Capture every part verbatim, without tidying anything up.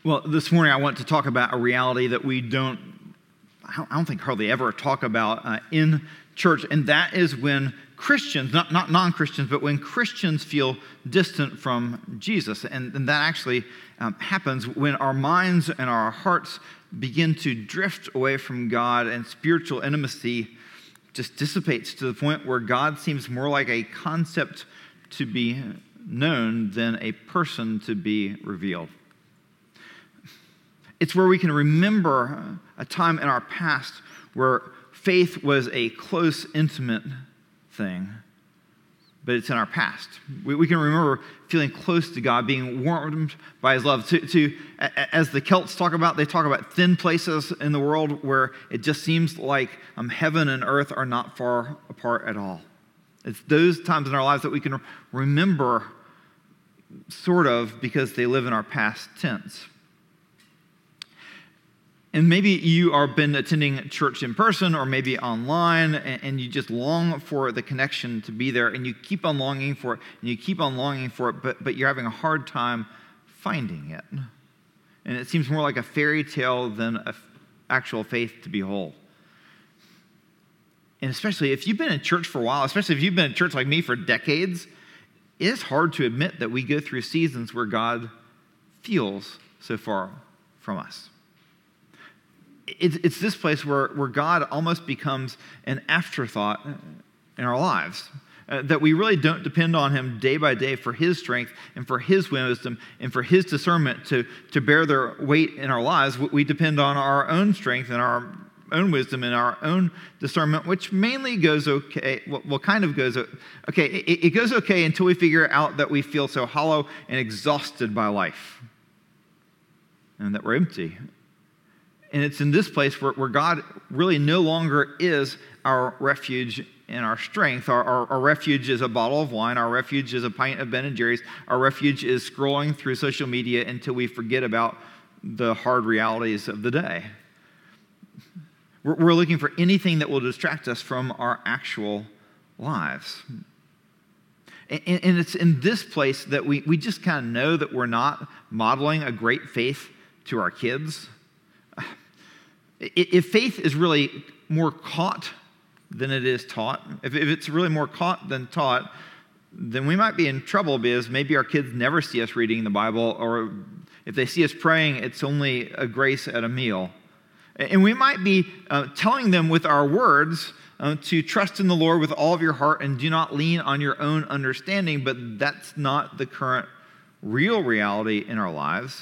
Well, this morning I want to talk about a reality that we don't, I don't think hardly ever talk about uh, in church, and that is when Christians, not, not non-Christians, but when Christians feel distant from Jesus. And, and that actually um, happens when our minds and our hearts begin to drift away from God, and spiritual intimacy just dissipates to the point where God seems more like a concept to be known than a person to be revealed. It's where we can remember a time in our past where faith was a close, intimate thing, but it's in our past. We, we can remember feeling close to God, being warmed by His love. To, to, as the Celts talk about, they talk about thin places in the world where it just seems like um, heaven and earth are not far apart at all. It's those times in our lives that we can remember, sort of, because they live in our past tense. And maybe you are been attending church in person or maybe online, and, and you just long for the connection to be there, and you keep on longing for it, and you keep on longing for it, but, but you're having a hard time finding it. And it seems more like a fairy tale than an actual faith to behold. And especially if you've been in church for a while, especially if you've been in church like me for decades, it is hard to admit that we go through seasons where God feels so far from us. It's, it's this place where, where God almost becomes an afterthought in our lives, uh, that we really don't depend on Him day by day for His strength and for His wisdom and for His discernment to, to bear their weight in our lives. We depend on our own strength and our own wisdom and our own discernment, which mainly goes okay, well, well kind of goes, okay, it, it goes okay until we figure out that we feel so hollow and exhausted by life and that we're empty. And it's in this place where, where God really no longer is our refuge and our strength. Our, our, our refuge is a bottle of wine. Our refuge is a pint of Ben and Jerry's. Our refuge is scrolling through social media until we forget about the hard realities of the day. We're, we're looking for anything that will distract us from our actual lives. And, and it's in this place that we, we just kind of know that we're not modeling a great faith to our kids. If faith is really more caught than it is taught, if it's really more caught than taught, then we might be in trouble because maybe our kids never see us reading the Bible, or if they see us praying, it's only a grace at a meal. And we might be uh, telling them with our words uh, to trust in the Lord with all of your heart and do not lean on your own understanding, but that's not the current real reality in our lives.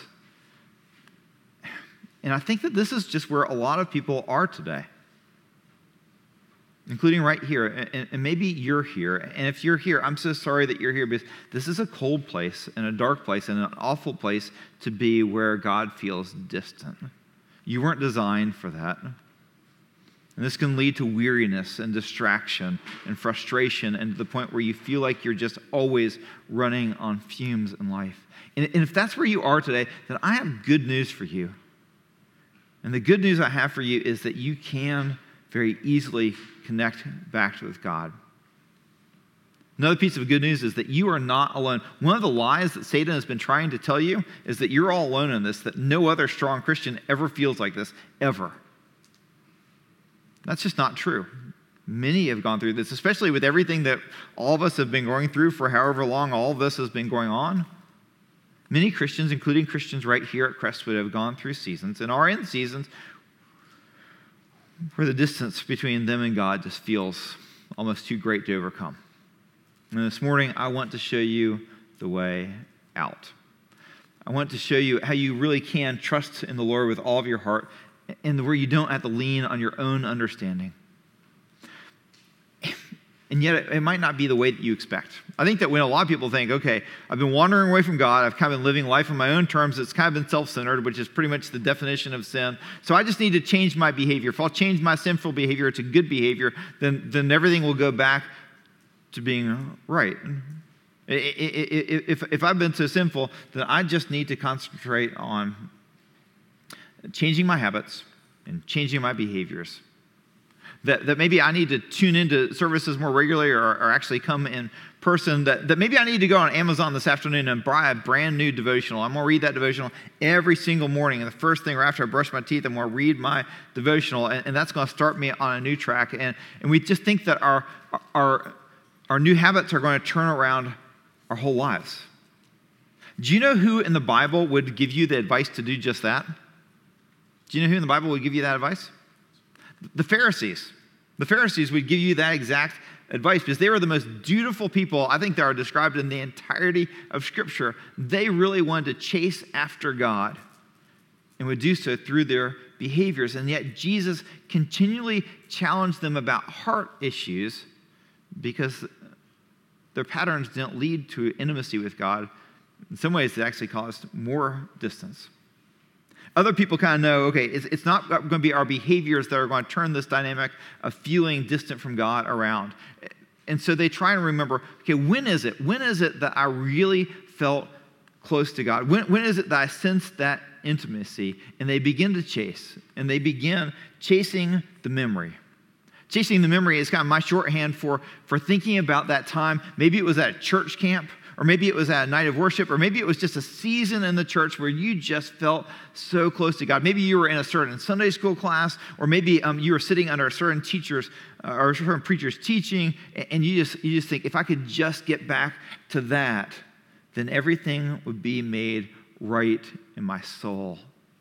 And I think that this is just where a lot of people are today, including right here. And, and maybe you're here. And if you're here, I'm so sorry that you're here, because this is a cold place and a dark place and an awful place to be where God feels distant. You weren't designed for that. And this can lead to weariness and distraction and frustration, and to the point where you feel like you're just always running on fumes in life. And, and if that's where you are today, then I have good news for you. And the good news I have for you is that you can very easily connect back with God. Another piece of good news is that you are not alone. One of the lies that Satan has been trying to tell you is that you're all alone in this, that no other strong Christian ever feels like this, ever. That's just not true. Many have gone through this, especially with everything that all of us have been going through for however long all of this has been going on. Many Christians, including Christians right here at Crestwood, have gone through seasons and are in seasons where the distance between them and God just feels almost too great to overcome. And this morning, I want to show you the way out. I want to show you how you really can trust in the Lord with all of your heart, and where you don't have to lean on your own understanding. And yet, it might not be the way that you expect. I think that when a lot of people think, okay, I've been wandering away from God, I've kind of been living life on my own terms, it's kind of been self-centered, which is pretty much the definition of sin. So I just need to change my behavior. If I'll change my sinful behavior to good behavior, then, then everything will go back to being right. If, if I've been so sinful, then I just need to concentrate on changing my habits and changing my behaviors. that, that maybe I need to tune into services more regularly or, or actually come in person, that, that maybe I need to go on Amazon this afternoon and buy a brand new devotional. I'm going to read that devotional every single morning. And the first thing right after I brush my teeth, I'm going to read my devotional. And, and that's going to start me on a new track. And, and we just think that our, our, our new habits are going to turn around our whole lives. Do you know who in the Bible would give you the advice to do just that? Do you know who in the Bible would give you that advice? The Pharisees. The Pharisees would give you that exact advice because they were the most dutiful people, I think, that are described in the entirety of Scripture. They really wanted to chase after God and would do so through their behaviors. And yet Jesus continually challenged them about heart issues because their patterns didn't lead to intimacy with God. In some ways, it actually caused more distance. Other people kind of know, okay, it's, it's not going to be our behaviors that are going to turn this dynamic of feeling distant from God around. And so they try and remember, okay, when is it? When is it that I really felt close to God? When, when is it that I sensed that intimacy? And they begin to chase, and they begin chasing the memory. Chasing the memory is kind of my shorthand for, for thinking about that time. Maybe it was at a church camp, or maybe it was at a night of worship, or maybe it was just a season in the church where you just felt so close to God. Maybe you were in a certain Sunday school class, or maybe um, you were sitting under a certain teacher's uh, or a certain preacher's teaching, and you just you just think, if I could just get back to that, then everything would be made right in my soul.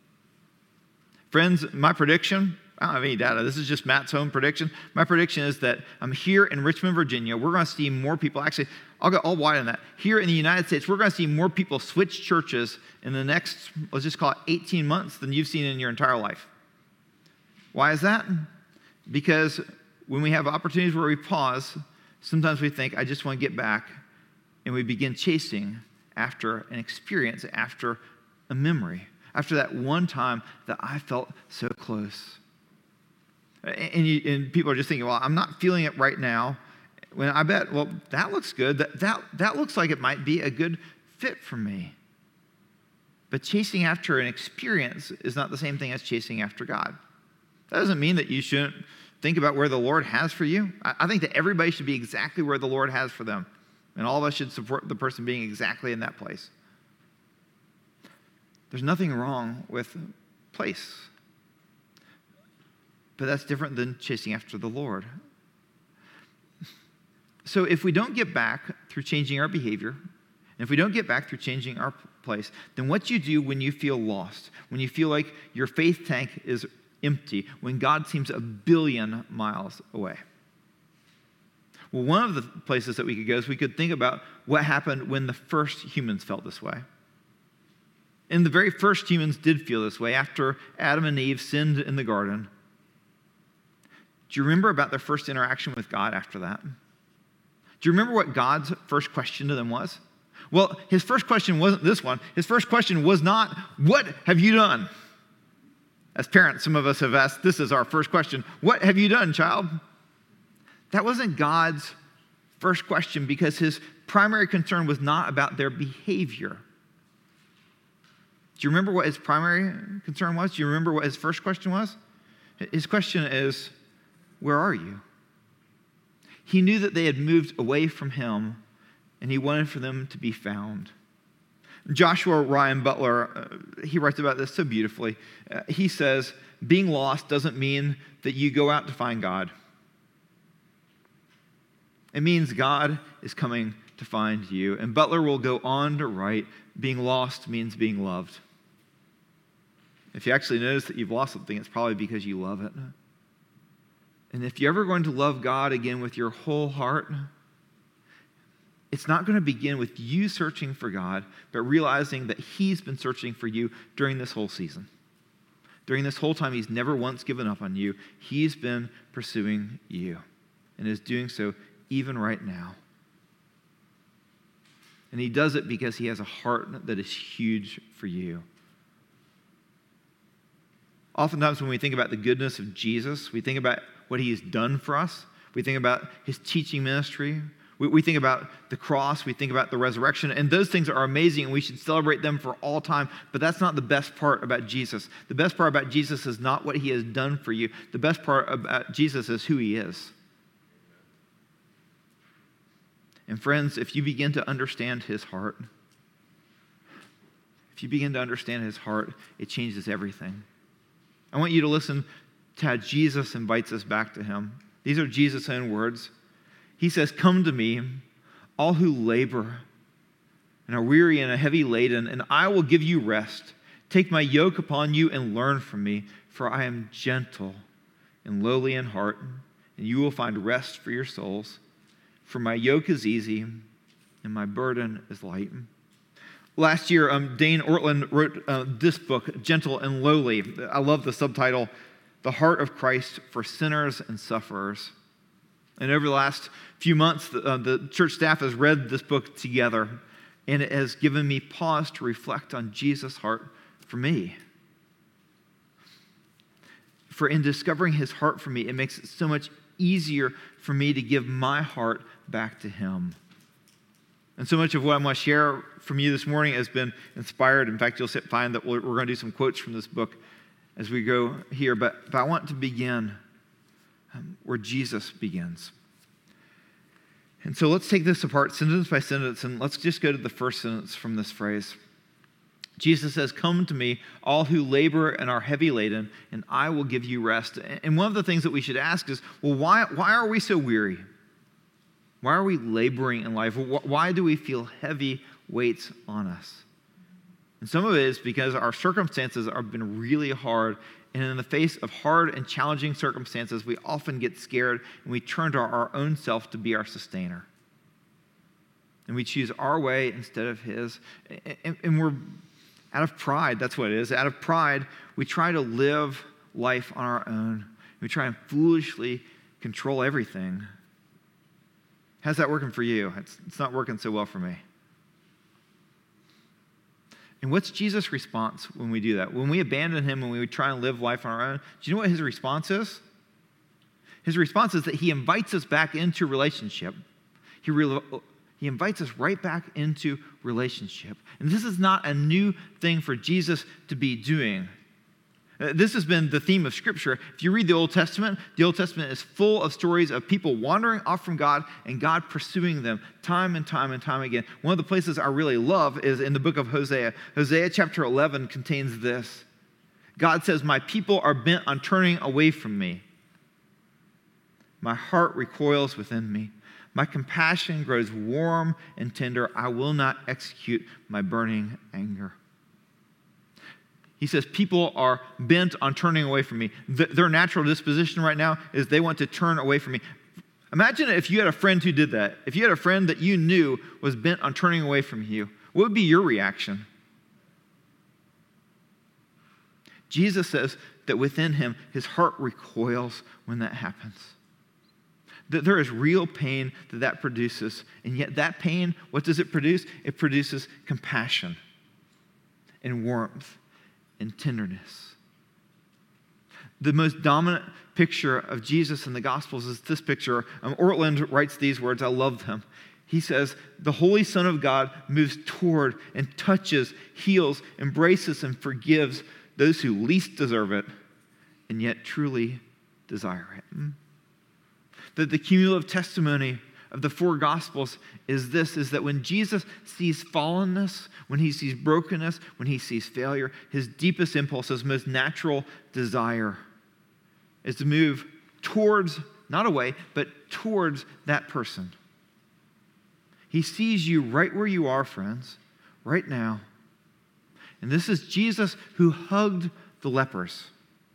Friends, my prediction, I don't have any data. This is just Matt's own prediction. My prediction is that I'm here in Richmond, Virginia. We're going to see more people. Actually, I'll go all wide on that. Here in the United States, we're going to see more people switch churches in the next, let's just call it eighteen months than you've seen in your entire life. Why is that? Because when we have opportunities where we pause, sometimes we think, I just want to get back, and we begin chasing after an experience, after a memory, after that one time that I felt so close. And, you, and people are just thinking, well, I'm not feeling it right now. When I bet, well, that looks good. That, that, that looks like it might be a good fit for me. But chasing after an experience is not the same thing as chasing after God. That doesn't mean that you shouldn't think about where the Lord has for you. I, I think that everybody should be exactly where the Lord has for them. And all of us should support the person being exactly in that place. There's nothing wrong with place. But that's different than chasing after the Lord. So if we don't get back through changing our behavior, and if we don't get back through changing our place, then what you do when you feel lost, when you feel like your faith tank is empty, when God seems a billion miles away. Well, one of the places that we could go is we could think about what happened when the first humans felt this way. And the very first humans did feel this way after Adam and Eve sinned in the garden. Do you remember about their first interaction with God after that? Do you remember what God's first question to them was? Well, his first question wasn't this one. His first question was not, what have you done? As parents, some of us have asked, this is our first question. What have you done, child? That wasn't God's first question because his primary concern was not about their behavior. Do you remember what his primary concern was? Do you remember what his first question was? His question is, where are you? He knew that they had moved away from him, and he wanted for them to be found. Joshua Ryan Butler, uh, he writes about this so beautifully. Uh, he says, being lost doesn't mean that you go out to find God. It means God is coming to find you. And Butler will go on to write, being lost means being loved. If you actually notice that you've lost something, it's probably because you love it. And if you're ever going to love God again with your whole heart, it's not going to begin with you searching for God, but realizing that he's been searching for you during this whole season. During this whole time, he's never once given up on you. He's been pursuing you and is doing so even right now. And he does it because he has a heart that is huge for you. Oftentimes when we think about the goodness of Jesus, we think about what he has done for us. We think about his teaching ministry. We We, we think about the cross, we think about the resurrection, and those things are amazing, and we should celebrate them for all time, but that's not the best part about Jesus. The best part about Jesus is not what he has done for you. The best part about Jesus is who he is. And friends, if you begin to understand his heart, if you begin to understand his heart, it changes everything. I want you to listen to how Jesus invites us back to him. These are Jesus' own words. He says, "Come to me, all who labor and are weary and are heavy laden, and I will give you rest. Take my yoke upon you and learn from me, for I am gentle and lowly in heart, and you will find rest for your souls. For my yoke is easy and my burden is light." Last year, um, Dane Ortland wrote uh, this book, Gentle and Lowly. I love the subtitle, The Heart of Christ for Sinners and Sufferers. And over the last few months, the, uh, the church staff has read this book together, and it has given me pause to reflect on Jesus' heart for me. For in discovering his heart for me, it makes it so much easier for me to give my heart back to him. And so much of what I'm going to share from you this morning has been inspired. In fact, you'll find that we're going to do some quotes from this book as we go here. But, but I want to begin um, where Jesus begins. And so let's take this apart sentence by sentence, and let's just go to the first sentence from this phrase. Jesus says, "Come to me, all who labor and are heavy laden, and I will give you rest." And one of the things that we should ask is, well, why, why are we so weary? Why are we laboring in life? Why do we feel heavy weights on us? And some of it is because our circumstances have been really hard, and in the face of hard and challenging circumstances, we often get scared, and we turn to our own self to be our sustainer. And we choose our way instead of his, and, and we're out of pride, that's what it is. Out of pride, we try to live life on our own. We try and foolishly control everything. How's that working for you? It's, it's not working so well for me. And what's Jesus' response when we do that? When we abandon him, when we try and live life on our own, do you know what his response is? His response is that he invites us back into relationship. He re- He invites us right back into relationship. And this is not a new thing for Jesus to be doing. Uh, This has been the theme of Scripture. If you read the Old Testament, the Old Testament is full of stories of people wandering off from God and God pursuing them time and time and time again. One of the places I really love is in the book of Hosea. Hosea chapter eleven contains this. God says, "My people are bent on turning away from me. My heart recoils within me. My compassion grows warm and tender. I will not execute my burning anger." He says people are bent on turning away from me. Th- their natural disposition right now is they want to turn away from me. Imagine if you had a friend who did that. If you had a friend that you knew was bent on turning away from you, what would be your reaction? Jesus says that within him, his heart recoils when that happens. That there is real pain that that produces. And yet that pain, what does it produce? It produces compassion and warmth and tenderness. The most dominant picture of Jesus in the Gospels is this picture. Um, Ortland writes these words. I love them. He says, "The Holy Son of God moves toward and touches, heals, embraces, and forgives those who least deserve it and yet truly desire it." That the cumulative testimony of the four Gospels is this, is that when Jesus sees fallenness, when he sees brokenness, when he sees failure, his deepest impulse, his most natural desire is to move towards, not away, but towards that person. He sees you right where you are, friends, right now. And this is Jesus who hugged the lepers.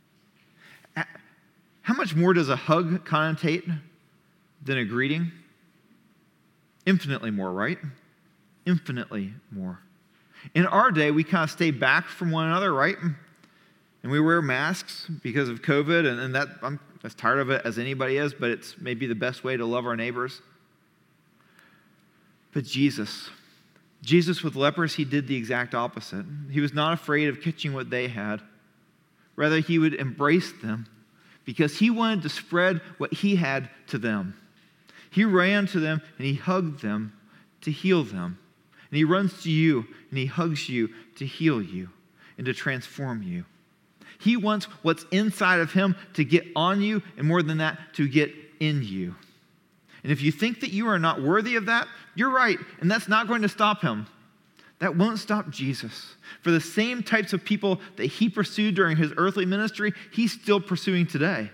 How much more does a hug connotate than a greeting? Infinitely more, right? Infinitely more. In our day, we kind of stay back from one another, right? And we wear masks because of COVID, and, and that I'm as tired of it as anybody is, but it's maybe the best way to love our neighbors. But Jesus, Jesus with lepers, he did the exact opposite. He was not afraid of catching what they had. Rather, he would embrace them because he wanted to spread what he had to them. He ran to them and he hugged them to heal them. And he runs to you and he hugs you to heal you and to transform you. He wants what's inside of him to get on you, and more than that, to get in you. And if you think that you are not worthy of that, you're right, and that's not going to stop him. That won't stop Jesus. For the same types of people that he pursued during his earthly ministry, he's still pursuing today.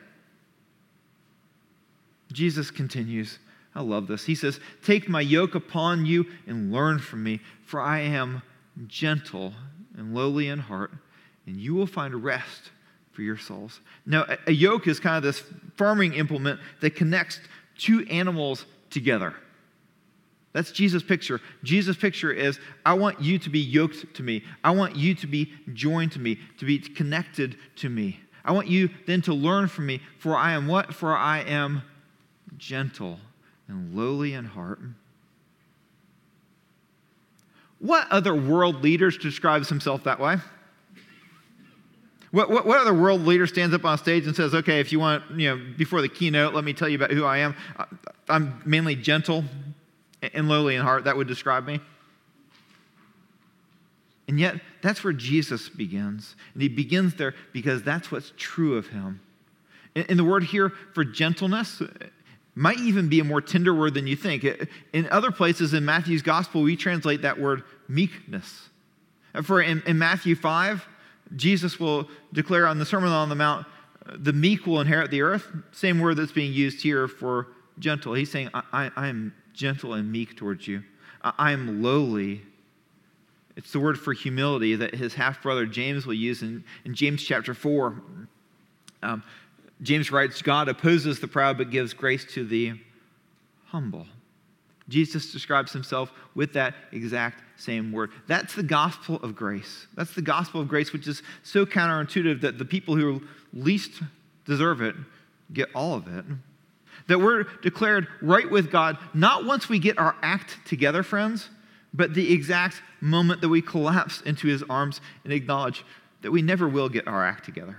Jesus continues. I love this. He says, "Take my yoke upon you and learn from me, for I am gentle and lowly in heart, and you will find rest for your souls." Now, a, a yoke is kind of this farming implement that connects two animals together. That's Jesus' picture. Jesus' picture is, I want you to be yoked to me. I want you to be joined to me, to be connected to me. I want you then to learn from me, for I am what? For I am gentle and lowly in heart. What other world leader describes himself that way? What, what, what other world leader stands up on stage and says, okay, if you want, you know, before the keynote, let me tell you about who I am. I'm mainly gentle and lowly in heart. That would describe me. And yet, that's where Jesus begins. And he begins there because that's what's true of him. And, and the word here for gentleness might even be a more tender word than you think. In other places in Matthew's gospel, we translate that word meekness. For in, in Matthew five, Jesus will declare on the Sermon on the Mount, the meek will inherit the earth. Same word that's being used here for gentle. He's saying, I, I, I am gentle and meek towards you. I, I am lowly. It's the word for humility that his half-brother James will use in, in James chapter four. Um, James writes, God opposes the proud but gives grace to the humble. Jesus describes himself with that exact same word. That's the gospel of grace. That's the gospel of grace, which is so counterintuitive that the people who least deserve it get all of it. That we're declared right with God, not once we get our act together, friends, but the exact moment that we collapse into his arms and acknowledge that we never will get our act together.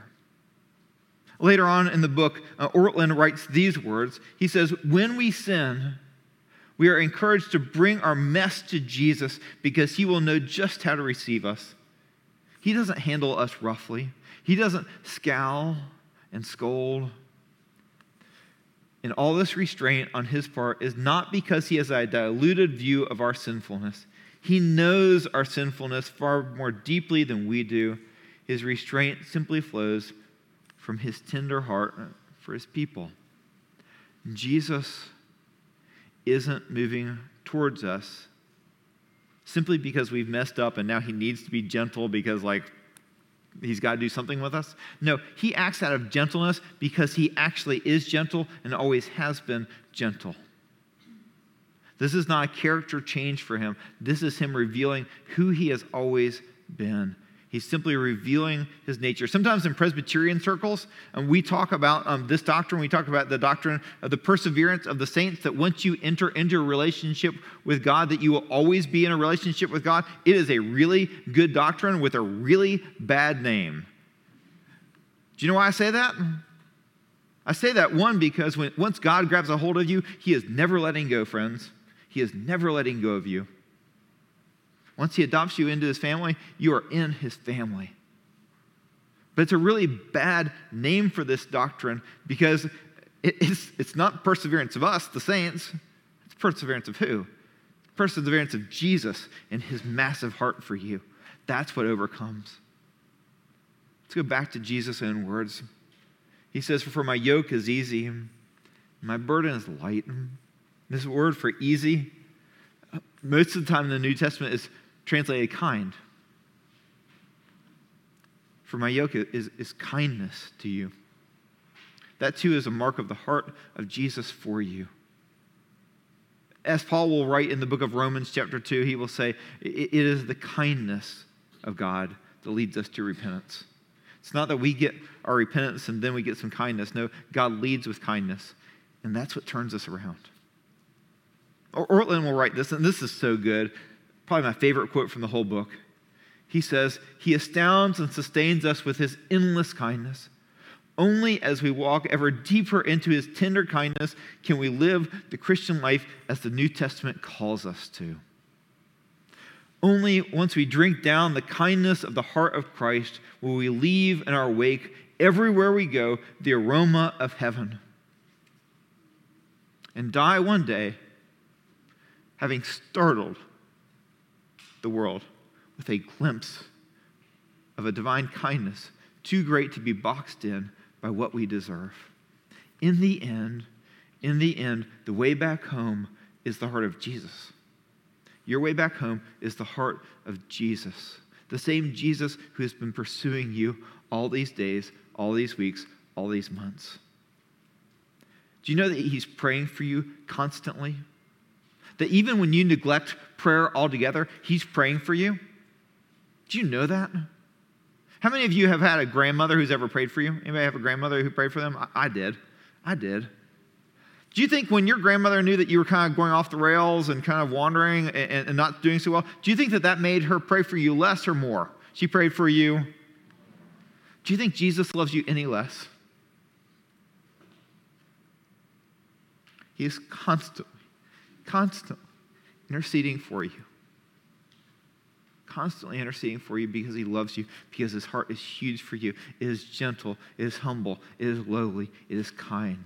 Later on in the book, uh, Ortlund writes these words. He says, when we sin, we are encouraged to bring our mess to Jesus because he will know just how to receive us. He doesn't handle us roughly. He doesn't scowl and scold. And all this restraint on his part is not because he has a diluted view of our sinfulness. He knows our sinfulness far more deeply than we do. His restraint simply flows from his tender heart for his people. Jesus isn't moving towards us simply because we've messed up and now he needs to be gentle because, like, he's got to do something with us. No, he acts out of gentleness because he actually is gentle and always has been gentle. This is not a character change for him. This is him revealing who he has always been. He's simply revealing his nature. Sometimes in Presbyterian circles, um, we talk about um, this doctrine. We talk about the doctrine of the perseverance of the saints, that once you enter into a relationship with God, that you will always be in a relationship with God. It is a really good doctrine with a really bad name. Do you know why I say that? I say that, one, because when, once God grabs a hold of you, he is never letting go, friends. He is never letting go of you. Once he adopts you into his family, you are in his family. But it's a really bad name for this doctrine because it's, it's not perseverance of us, the saints. It's perseverance of who? Perseverance of Jesus and his massive heart for you. That's what overcomes. Let's go back to Jesus' own words. He says, for my yoke is easy, my burden is light. This word for easy, most of the time in the New Testament, is translated kind. For my yoke is, is kindness to you. That too is a mark of the heart of Jesus for you. As Paul will write in the book of Romans chapter two, he will say, it is the kindness of God that leads us to repentance. It's not that we get our repentance and then we get some kindness. No, God leads with kindness, and that's what turns us around. Ortlund will write this, and this is so good. Probably my favorite quote from the whole book. He says, he astounds and sustains us with his endless kindness. Only as we walk ever deeper into his tender kindness can we live the Christian life as the New Testament calls us to. Only once we drink down the kindness of the heart of Christ will we leave in our wake, everywhere we go, the aroma of heaven, and die one day having startled the world with a glimpse of a divine kindness too great to be boxed in by what we deserve. In the end, in the end, the way back home is the heart of Jesus. Your way back home is the heart of Jesus, the same Jesus who has been pursuing you all these days, all these weeks, all these months. Do you know that he's praying for you constantly? That even when you neglect prayer altogether, he's praying for you? Do you know that? How many of you have had a grandmother who's ever prayed for you? Anybody have a grandmother who prayed for them? I, I did. I did. Do you think when your grandmother knew that you were kind of going off the rails and kind of wandering and, and not doing so well, do you think that that made her pray for you less or more? She prayed for you. Do you think Jesus loves you any less? He is constantly, constantly interceding for you. Constantly interceding for you because he loves you, because his heart is huge for you. It is gentle, it is humble, it is lowly, it is kind.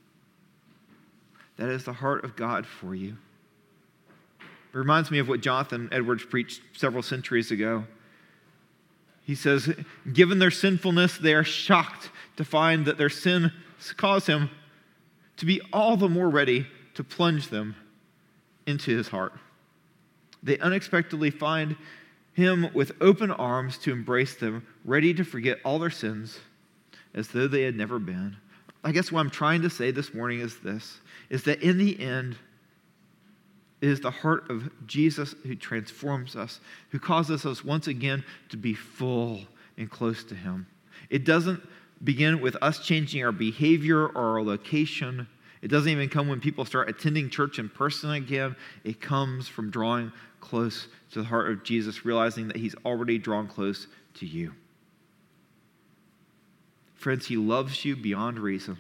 That is the heart of God for you. It reminds me of what Jonathan Edwards preached several centuries ago. He says, given their sinfulness, they are shocked to find that their sin caused him to be all the more ready to plunge them into his heart. They unexpectedly find him with open arms to embrace them, ready to forget all their sins as though they had never been. I guess what I'm trying to say this morning is this, is that in the end, it is the heart of Jesus who transforms us, who causes us once again to be full and close to him. It doesn't begin with us changing our behavior or our location. It doesn't even come when people start attending church in person again. It comes from drawing close to the heart of Jesus, realizing that he's already drawn close to you. Friends, he loves you beyond reason.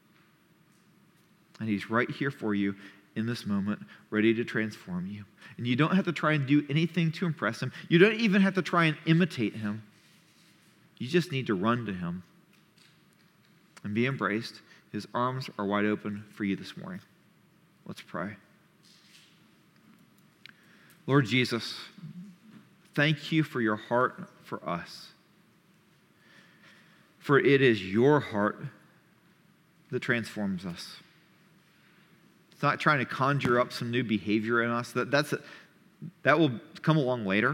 And he's right here for you in this moment, ready to transform you. And you don't have to try and do anything to impress him. You don't even have to try and imitate him. You just need to run to him and be embraced. His arms are wide open for you this morning. Let's pray. Lord Jesus, thank you for your heart for us. For it is your heart that transforms us. It's not trying to conjure up some new behavior in us. That, that's a, that will come along later.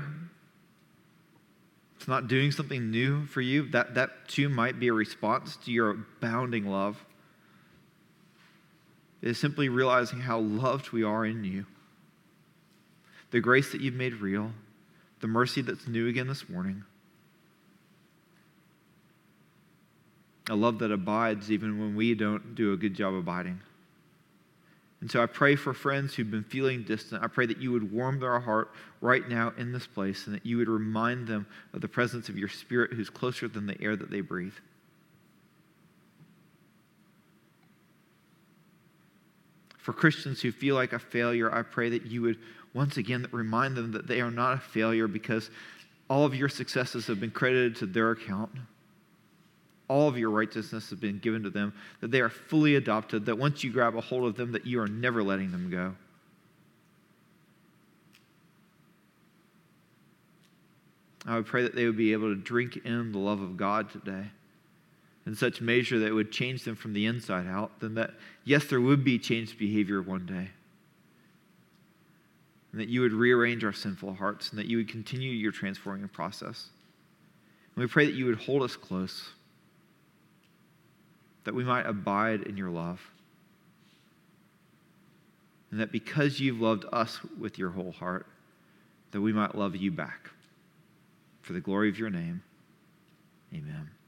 It's not doing something new for you. That, that too might be a response to your abounding love. It is simply realizing how loved we are in you. The grace that you've made real. The mercy that's new again this morning. A love that abides even when we don't do a good job abiding. And so I pray for friends who've been feeling distant. I pray that you would warm their heart right now in this place and that you would remind them of the presence of your Spirit who's closer than the air that they breathe. For Christians who feel like a failure, I pray that you would once again remind them that they are not a failure because all of your successes have been credited to their account. All of your righteousness has been given to them, that they are fully adopted, that once you grab a hold of them, that you are never letting them go. I would pray that they would be able to drink in the love of God today in such measure that it would change them from the inside out, then that, yes, there would be changed behavior one day. And that you would rearrange our sinful hearts and that you would continue your transforming process. And we pray that you would hold us close, that we might abide in your love. And that because you've loved us with your whole heart, that we might love you back. For the glory of your name, amen.